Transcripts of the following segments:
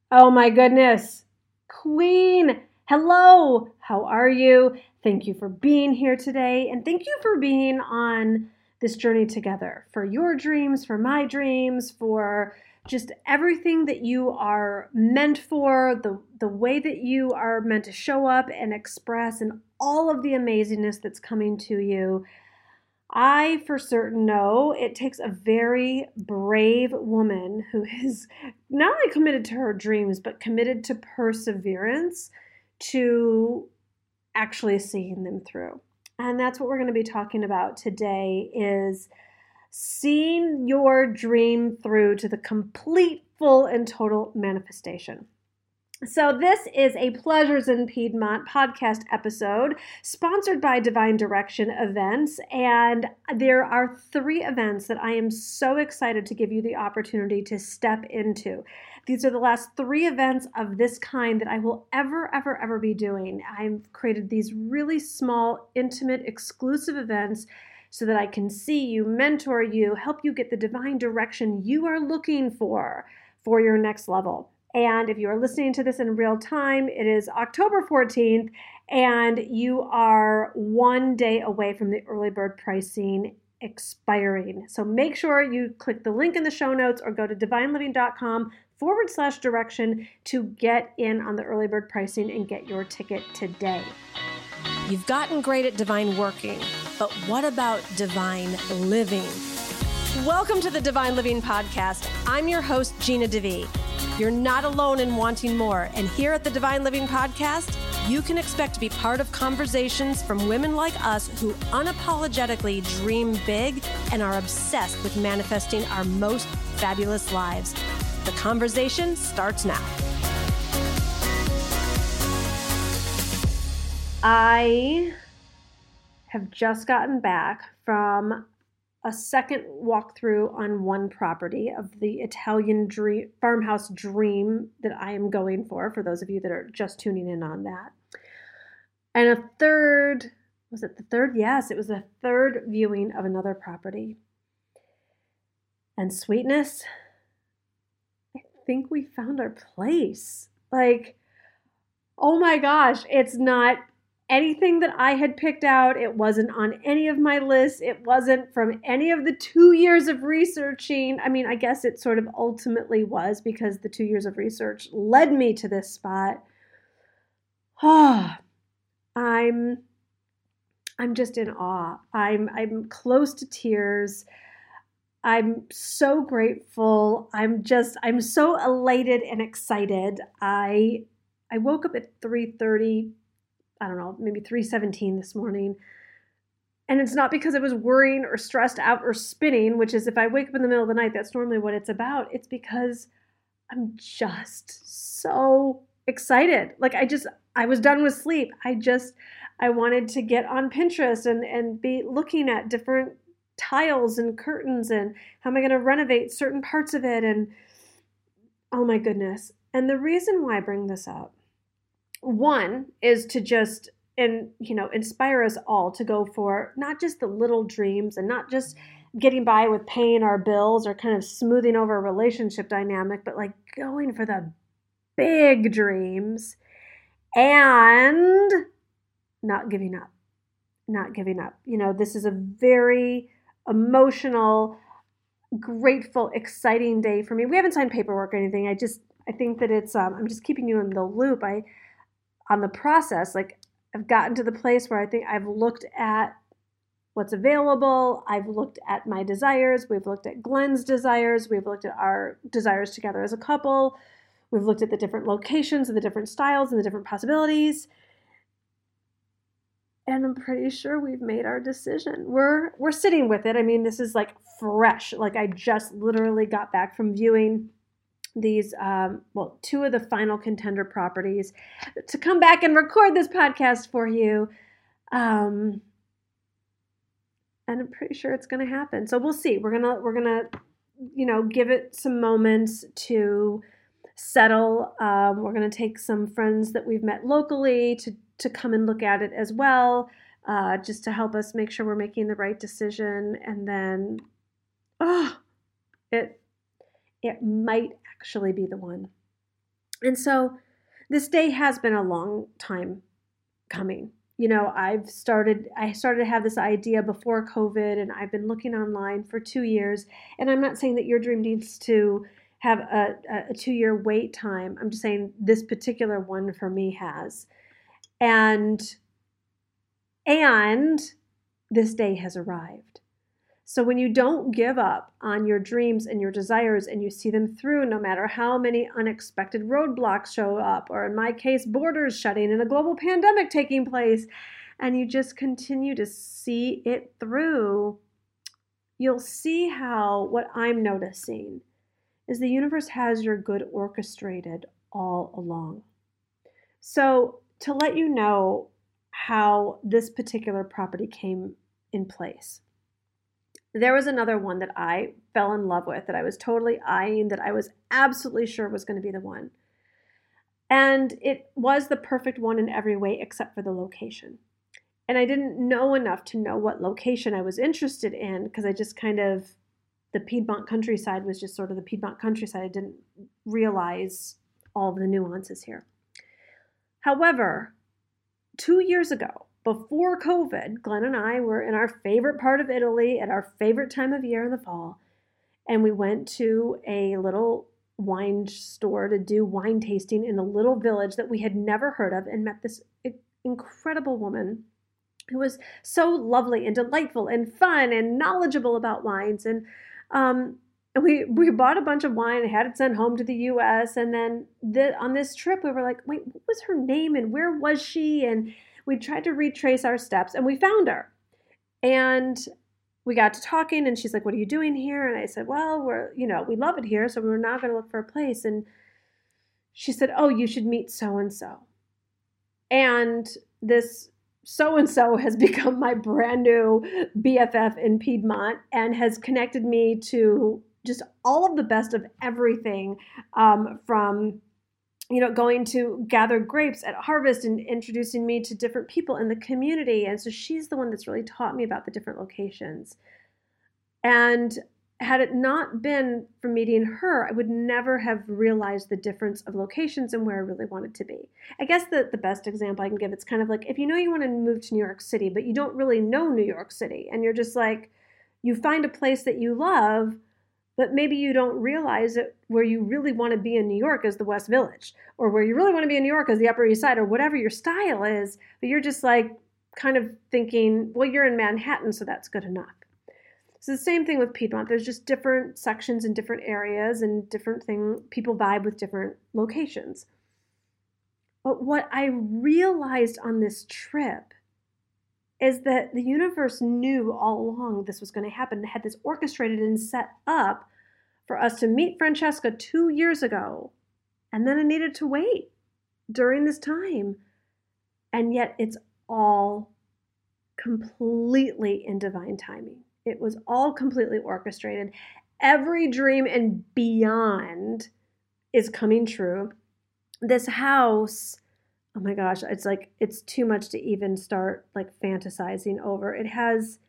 Oh my goodness. Queen, hello. How are you? Thank you for being here today. And thank you for being on this journey together for your dreams, for my dreams, for just everything that you are meant for, the way that you are meant to show up and express, and all of the amazingness that's coming to you. I for certain know it takes a very brave woman who is not only committed to her dreams, but committed to perseverance to actually seeing them through. And that's what we're going to be talking about today is seeing your dream through to the complete, full, and total manifestation. So, this is a Pleasures in Piedmont podcast episode sponsored by Divine Direction Events. And there are 3 events that I am so excited to give you the opportunity to step into. These are the last 3 events of this kind that I will ever be doing. I've created these really small, intimate, exclusive events so that I can see you, mentor you, help you get the divine direction you are looking for your next level. And if you are listening to this in real time, it is October 14th, and you are 1 day away from the early bird pricing expiring. So make sure you click the link in the show notes or go to divineliving.com/direction to get in on the early bird pricing and get your ticket today. You've gotten great at divine working, but what about divine living? Welcome to the Divine Living Podcast. I'm your host, Gina DeVee. You're not alone in wanting more. And here at the Divine Living Podcast, you can expect to be part of conversations from women like us who unapologetically dream big and are obsessed with manifesting our most fabulous lives. The conversation starts now. I have just gotten back from a second walkthrough on one property of the Italian farmhouse dream that I am going for those of you that are just tuning in on that. And a third, was it the third? Yes, it was the third viewing of another property. And sweetness, I think we found our place. Like, oh my gosh, it's not anything that I had picked out. It wasn't on any of my lists. It wasn't from any of the 2 years of researching. I mean, I guess it sort of ultimately was because the 2 years of research led me to this spot. I'm just in awe. I'm close to tears. I'm so grateful. I'm so elated and excited. I woke up at 3:30. I don't know, maybe 3:17 this morning. And it's not because I was worrying or stressed out or spinning, which is if I wake up in the middle of the night, that's normally what it's about. It's because I'm just so excited. Like I was done with sleep. I wanted to get on Pinterest and be looking at different tiles and curtains and how am I going to renovate certain parts of it. And oh my goodness. And the reason why I bring this up, one is to just inspire us all to go for not just the little dreams and not just getting by with paying our bills or kind of smoothing over a relationship dynamic, but like going for the big dreams and not giving up. This is a very emotional, grateful, exciting day for me. We haven't signed paperwork or anything. I think that it's I'm just keeping you in the loop. On the process, like I've gotten to the place where I think I've looked at what's available. I've looked at my desires. We've looked at Glenn's desires. We've looked at our desires together as a couple. We've looked at the different locations and the different styles and the different possibilities. And I'm pretty sure we've made our decision. We're sitting with it. I mean, this is like fresh. Like I just literally got back from viewing these, 2 of the final contender properties to come back and record this podcast for you. And I'm pretty sure it's going to happen. So we'll see. We're going to, give it some moments to settle. We're going to take some friends that we've met locally to come and look at it as well, just to help us make sure we're making the right decision. And then, it might actually be the one. And so this day has been a long time coming. I started to have this idea before COVID, and I've been looking online for 2 years. And I'm not saying that your dream needs to have a 2-year wait time. I'm just saying this particular one for me has. And this day has arrived. So when you don't give up on your dreams and your desires and you see them through, no matter how many unexpected roadblocks show up, or in my case, borders shutting and a global pandemic taking place, and you just continue to see it through, you'll see how what I'm noticing is the universe has your good orchestrated all along. So to let you know how this particular property came in place, there was another one that I fell in love with, that I was totally eyeing, that I was absolutely sure was going to be the one. And it was the perfect one in every way except for the location. And I didn't know enough to know what location I was interested in, because I just the Piedmont countryside was just sort of the Piedmont countryside. I didn't realize all of the nuances here. However, 2 years ago, before COVID, Glenn and I were in our favorite part of Italy at our favorite time of year in the fall. And we went to a little wine store to do wine tasting in a little village that we had never heard of, and met this incredible woman who was so lovely and delightful and fun and knowledgeable about wines. And we bought a bunch of wine and had it sent home to the U.S. And then on this trip, we were like, wait, what was her name and where was she? And we tried to retrace our steps, and we found her. And we got to talking, and she's like, what are you doing here? And I said, well, we love it here, so we're now going to look for a place. And she said, oh, you should meet so-and-so. And this so-and-so has become my brand new BFF in Piedmont, and has connected me to just all of the best of everything, from going to gather grapes at harvest and introducing me to different people in the community. And so she's the one that's really taught me about the different locations. And had it not been for meeting her, I would never have realized the difference of locations and where I really wanted to be. I guess the best example I can give, it's kind of like if you want to move to New York City, but you don't really know New York City, and you're just like, you find a place that you love, but maybe you don't realize that where you really want to be in New York is the West Village, or where you really want to be in New York is the Upper East Side, or whatever your style is. But you're just like kind of thinking, well, you're in Manhattan, so that's good enough. So the same thing with Piedmont. There's just different sections in different areas, and different people vibe with different locations. But what I realized on this trip is that the universe knew all along this was going to happen. It had this orchestrated and set up for us to meet Francesca 2 years ago. And then I needed to wait during this time. And yet it's all completely in divine timing. It was all completely orchestrated. Every dream and beyond is coming true. This house, oh my gosh, it's too much to even start fantasizing over. It has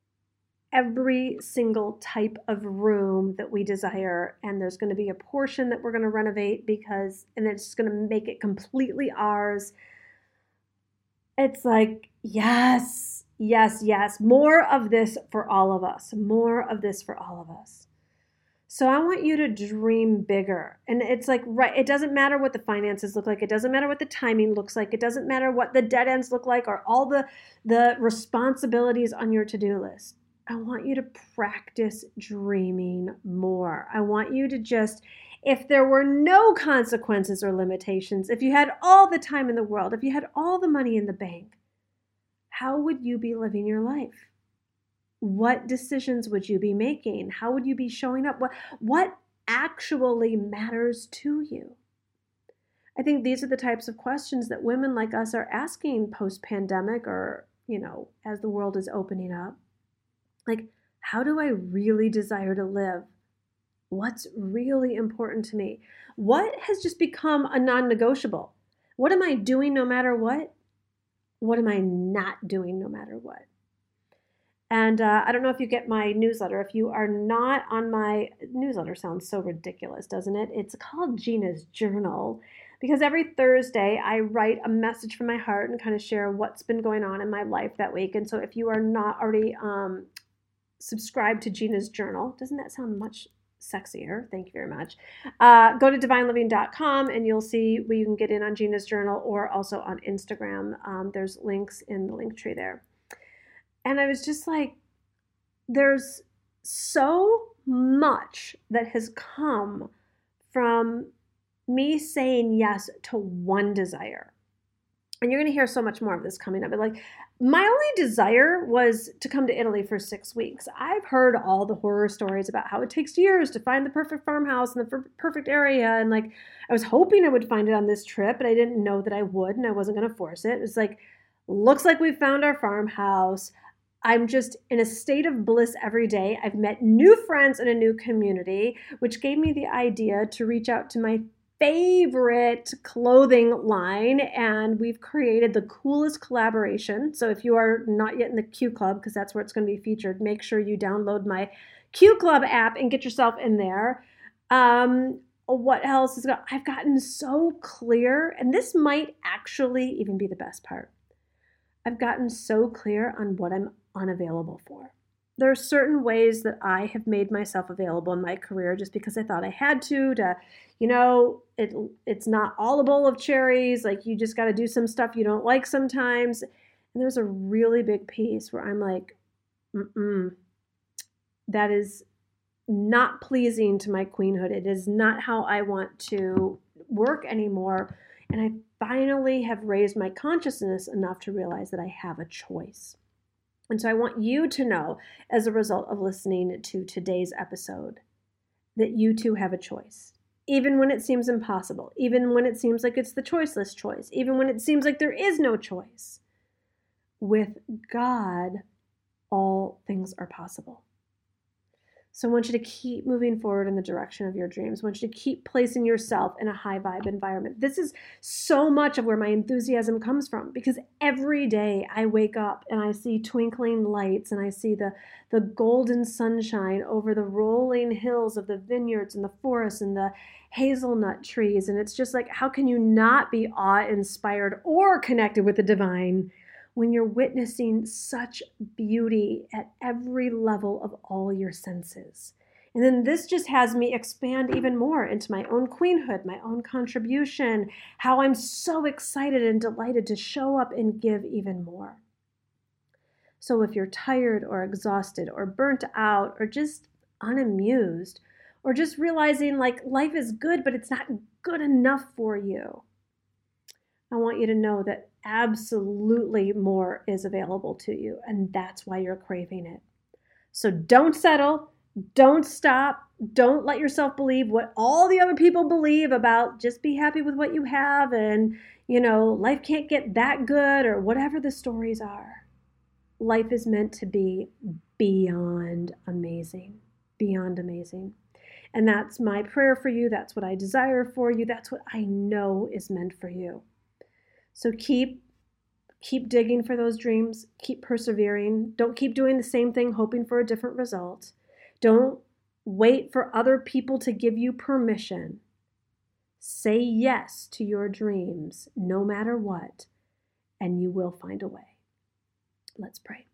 every single type of room that we desire, and there's going to be a portion that we're going to renovate and it's going to make it completely ours. It's like, yes, yes, yes, more of this for all of us, more of this for all of us. So I want you to dream bigger. And it's like, right, it doesn't matter what the finances look like. It doesn't matter what the timing looks like. It doesn't matter what the dead ends look like, or all the responsibilities on your to-do list. I want you to practice dreaming more. I want you to just, if there were no consequences or limitations, if you had all the time in the world, if you had all the money in the bank, how would you be living your life? What decisions would you be making? How would you be showing up? What actually matters to you? I think these are the types of questions that women like us are asking post-pandemic, or, as the world is opening up. Like, how do I really desire to live? What's really important to me? What has just become a non-negotiable? What am I doing no matter what? What am I not doing no matter what? And I don't know if you get my newsletter. If you are not on my newsletter, sounds so ridiculous, doesn't it? It's called Gina's Journal. because every Thursday I write a message from my heart and kind of share what's been going on in my life that week. And so if you are not already subscribed to Gina's Journal, doesn't that sound much sexier? Thank you very much. Go to divineliving.com and you'll see where you can get in on Gina's Journal, or also on Instagram. There's links in the link tree there. And I was just like, there's so much that has come from me saying yes to one desire. And you're going to hear so much more of this coming up. But like, my only desire was to come to Italy for 6 weeks. I've heard all the horror stories about how it takes years to find the perfect farmhouse in the perfect area. And like, I was hoping I would find it on this trip, but I didn't know that I would, and I wasn't going to force it. It was like, looks like we found our farmhouse. I'm just in a state of bliss every day. I've met new friends in a new community, which gave me the idea to reach out to my favorite clothing line, and we've created the coolest collaboration. So if you are not yet in the Q Club, because that's where it's going to be featured, make sure you download my Q Club app and get yourself in there. What else is I've gotten so clear, and this might actually even be the best part. I've gotten so clear on what I'm unavailable for. There are certain ways that I have made myself available in my career just because I thought I had to, it's not all a bowl of cherries. Like, you just got to do some stuff you don't like sometimes. And there's a really big piece where I'm like, that is not pleasing to my queenhood. It is not how I want to work anymore. And I finally have raised my consciousness enough to realize that I have a choice. And so I want you to know, as a result of listening to today's episode, that you too have a choice. Even when it seems impossible, even when it seems like it's the choiceless choice, even when it seems like there is no choice. With God, all things are possible. So I want you to keep moving forward in the direction of your dreams. I want you to keep placing yourself in a high vibe environment. This is so much of where my enthusiasm comes from, because every day I wake up and I see twinkling lights and I see the golden sunshine over the rolling hills of the vineyards and the forests and the hazelnut trees. And it's just like, how can you not be awe-inspired or connected with the divine when you're witnessing such beauty at every level of all your senses? And then this just has me expand even more into my own queenhood, my own contribution, how I'm so excited and delighted to show up and give even more. So if you're tired or exhausted or burnt out or just unamused, or just realizing like life is good, but it's not good enough for you, I want you to know that absolutely more is available to you, and that's why you're craving it. So don't settle, don't stop, don't let yourself believe what all the other people believe about just be happy with what you have and, life can't get that good, or whatever the stories are. Life is meant to be beyond amazing, beyond amazing. And that's my prayer for you. That's what I desire for you. That's what I know is meant for you. So keep digging for those dreams. Keep persevering. Don't keep doing the same thing, hoping for a different result. Don't wait for other people to give you permission. Say yes to your dreams, no matter what, and you will find a way. Let's pray.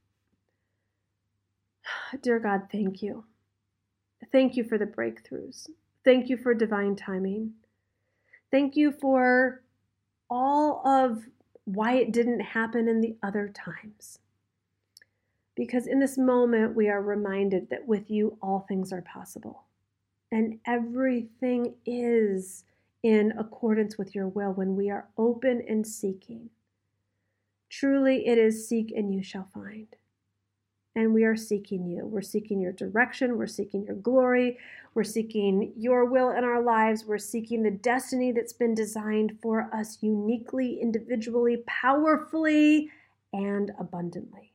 Dear God, thank you. Thank you for the breakthroughs. Thank you for divine timing. Thank you for all of why it didn't happen in the other times. Because in this moment, we are reminded that with you, all things are possible. And everything is in accordance with your will when we are open and seeking. Truly, it is seek and you shall find. And we are seeking you. We're seeking your direction. We're seeking your glory. We're seeking your will in our lives. We're seeking the destiny that's been designed for us uniquely, individually, powerfully, and abundantly.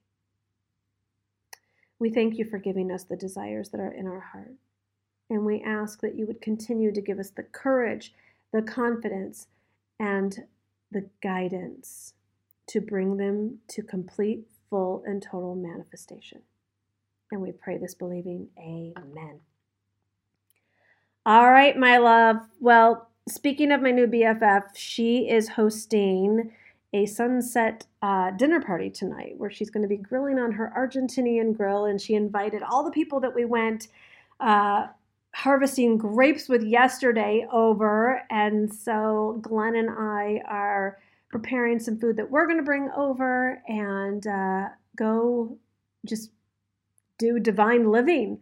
We thank you for giving us the desires that are in our heart. And we ask that you would continue to give us the courage, the confidence, and the guidance to bring them to complete, full, and total manifestation. And we pray this believing, amen. All right, my love. Well, speaking of my new BFF, she is hosting a sunset dinner party tonight where she's going to be grilling on her Argentinian grill, and she invited all the people that we went harvesting grapes with yesterday over. And so Glenn and I are preparing some food that we're going to bring over and go just do divine living,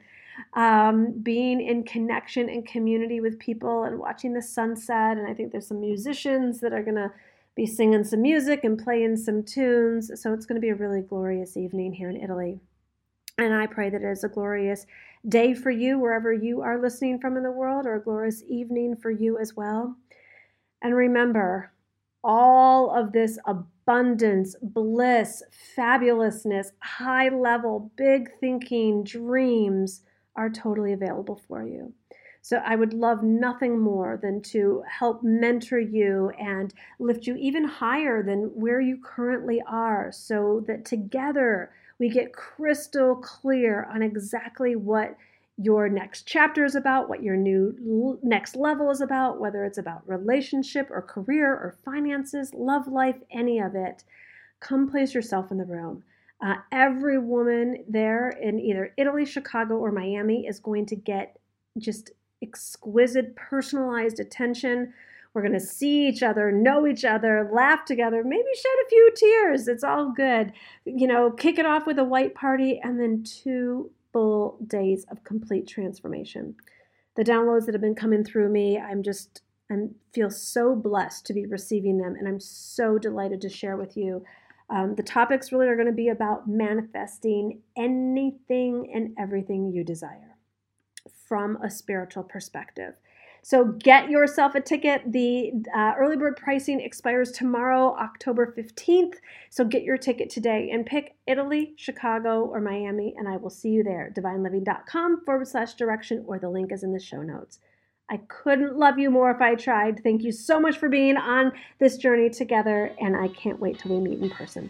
being in connection and community with people and watching the sunset. And I think there's some musicians that are going to be singing some music and playing some tunes. So it's going to be a really glorious evening here in Italy. And I pray that it is a glorious day for you wherever you are listening from in the world, or a glorious evening for you as well. And remember, all of this abundance, bliss, fabulousness, high level, big thinking, dreams are totally available for you. So I would love nothing more than to help mentor you and lift you even higher than where you currently are, so that together we get crystal clear on exactly what your next chapter is about, what your new next level is about, whether it's about relationship or career or finances, love life, any of it. Come place yourself in the room. Every woman there in either Italy, Chicago, or Miami is going to get just exquisite, personalized attention. We're going to see each other, know each other, laugh together, maybe shed a few tears. It's all good. Kick it off with a white party, and then 2 full days of complete transformation. The downloads that have been coming through me, I feel so blessed to be receiving them, and I'm so delighted to share with you. The topics really are going to be about manifesting anything and everything you desire from a spiritual perspective. So get yourself a ticket. The early bird pricing expires tomorrow, October 15th. So get your ticket today and pick Italy, Chicago, or Miami, and I will see you there. divineliving.com/direction, or the link is in the show notes. I couldn't love you more if I tried. Thank you so much for being on this journey together, and I can't wait till we meet in person.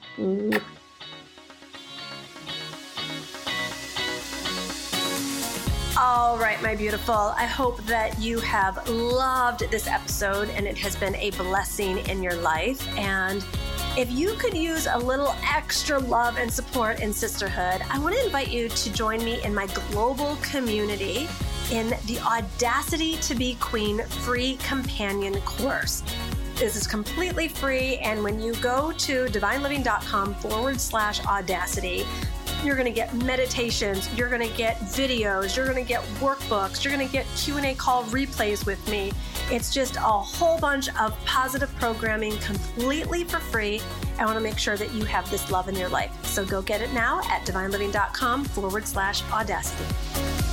All right, my beautiful. I hope that you have loved this episode and it has been a blessing in your life. And if you could use a little extra love and support in sisterhood, I want to invite you to join me in my global community in the Audacity to Be Queen free companion course. This is completely free. And when you go to divineliving.com/audacity, you're going to get meditations, you're going to get videos, you're going to get workbooks, you're going to get Q&A call replays with me. It's just a whole bunch of positive programming completely for free. I want to make sure that you have this love in your life. So go get it now at divineliving.com/audacity.